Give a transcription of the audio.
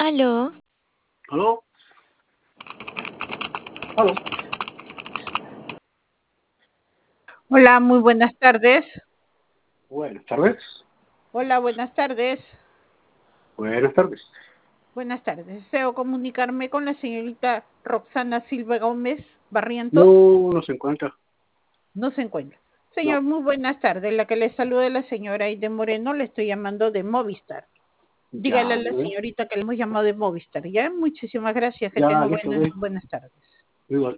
Aló, ¿Aló? ¿Aló? Hola, muy buenas tardes. Buenas tardes. Hola, buenas tardes. Buenas tardes. Buenas tardes. Deseo comunicarme con la señorita Roxana Silva Gómez Barrientos. No se encuentra. No se encuentra. No. Señor, muy buenas tardes. La que le saluda es la señora Aide Moreno. Le estoy llamando de Movistar. Dígale a Ya, la muy bien. señorita que le hemos llamado de Movistar. Ya, muchísimas gracias. Que Ya, tenga listo, ok. buenas tardes. Igual.